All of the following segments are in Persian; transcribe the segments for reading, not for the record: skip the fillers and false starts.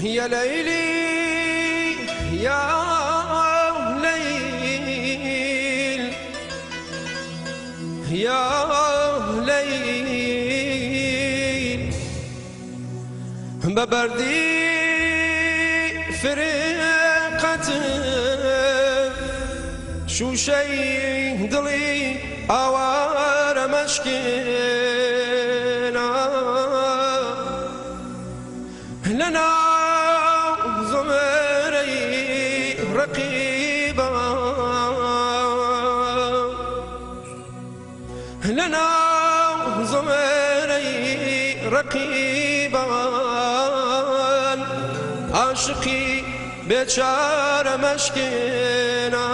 يا ليلي يا ليل يا ليل ببردي فرقتك شو شي دلي اوار مشكلة لنا زمري رقيبة لنا زمري رقيبة عاشقي بيشار مشكلة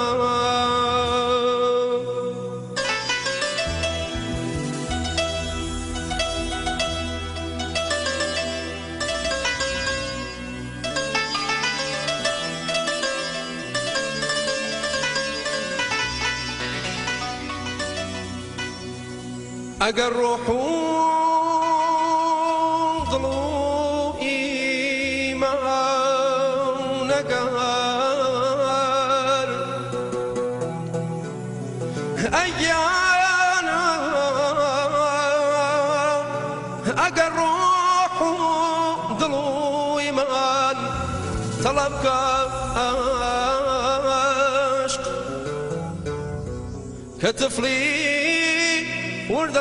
اگر روحو ضلو ایمان نگر ایانا اگر روحو ضلو ایمان طلب عشق كطفلي ورد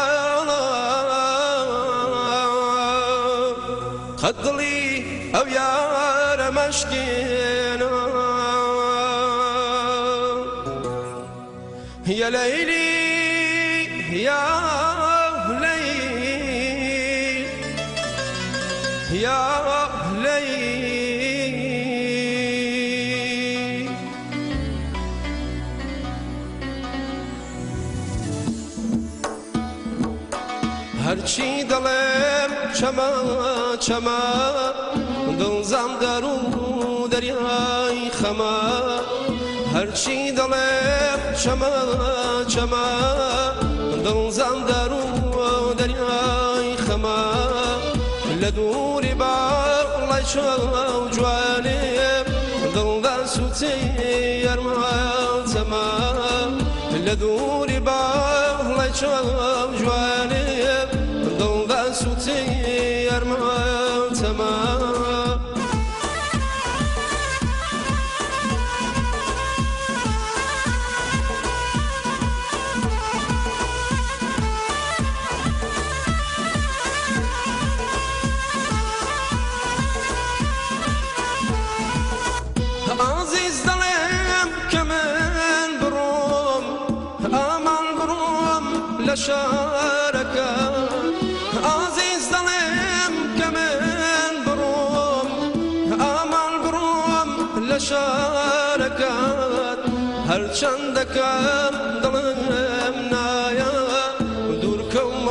الصلاة خدلي أو يا مشكينا يا ليلي يا ليل يا ليل هرچی دلم چما چما دلزم درو دریای خما هرچی دلم چما چما دلزم درو دریای خما لدوری با لشو جوانم دل سوتی ارمان تما لدوری با لشو جوانم دل سوتی ارمان تمام عزیز دلم کمن بروم امان بروم لشارکه عزیز دلم كمان بروم آمال بروم لشاركات هر چندك دلم نايا دوركم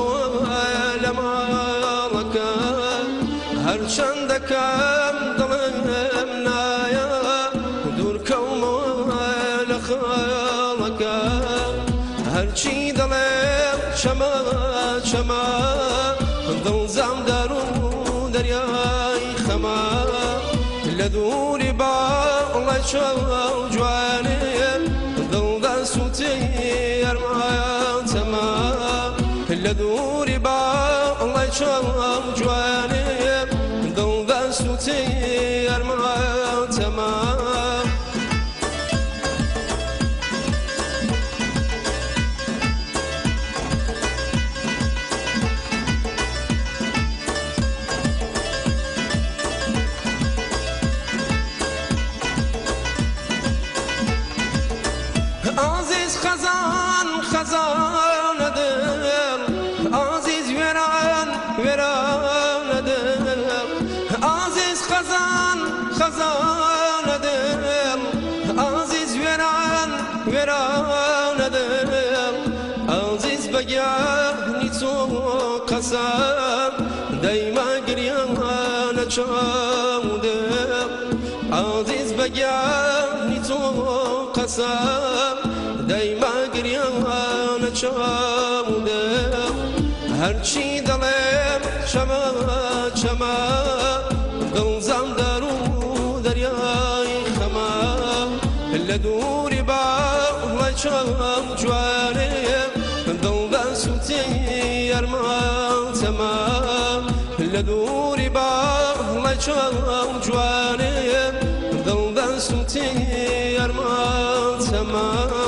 لمالك هر چندك دلم نايا دوركم لخالك هر چی دلم شما شما دلزم درو دریای خما لدوری با لشو جوانم دل سوتی ارمان تما لدوری با لشو جوانم دل سوتی ارمان تما عزیز خزان خزان دل عزیز ویران ویران دل عزیز خزان خزان دل عزیز ویران ویران دل عزیز بگیانی تو قسم دیما گریان چام دل عزیز بگیانی تو قسم دیما گریان چام دل هرچی دلم چما چما دڵزام دەر و دەریای خەمام لە دووری باڵای چاو جوانێ دڵدا سووتی یارمان تەمام لە دووری باڵای چاو جوانێ دڵدا سووتی یارمان تەمام